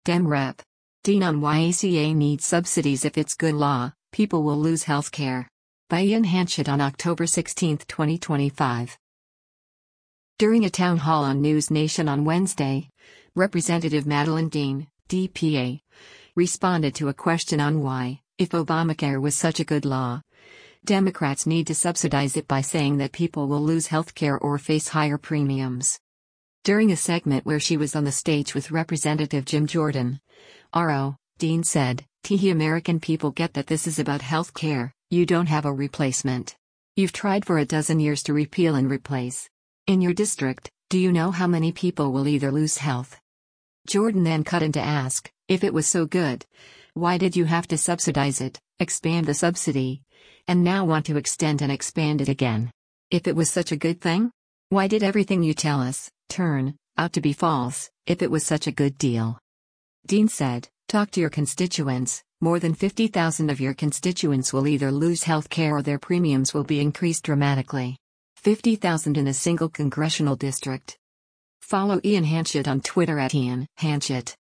Dem Rep. Dean on why ACA needs subsidies if it's good law, people will lose health care. By Ian Hanchett on October 16, 2025. During a town hall on News Nation on Wednesday, Representative Madeleine Dean, DPA, responded to a question on why, if Obamacare was such a good law, Democrats need to subsidize it by saying that people will lose health care or face higher premiums. During a segment where she was on the stage with Representative Jim Jordan, RO, Dean said, American people get that this is about health care, you don't have a replacement. You've tried for a dozen years to repeal and replace. In your district, do you know how many people will either lose health? Jordan then cut in to ask, if it was so good, why did you have to subsidize it, expand the subsidy, and now want to extend and expand it again? If it was such a good thing? Why did everything you tell us turn out to be false, if it was such a good deal? Dean said, talk to your constituents, more than 50,000 of your constituents will either lose health care or their premiums will be increased dramatically. 50,000 in a single congressional district. Follow Ian Hanchett on Twitter @Ian Hanchett.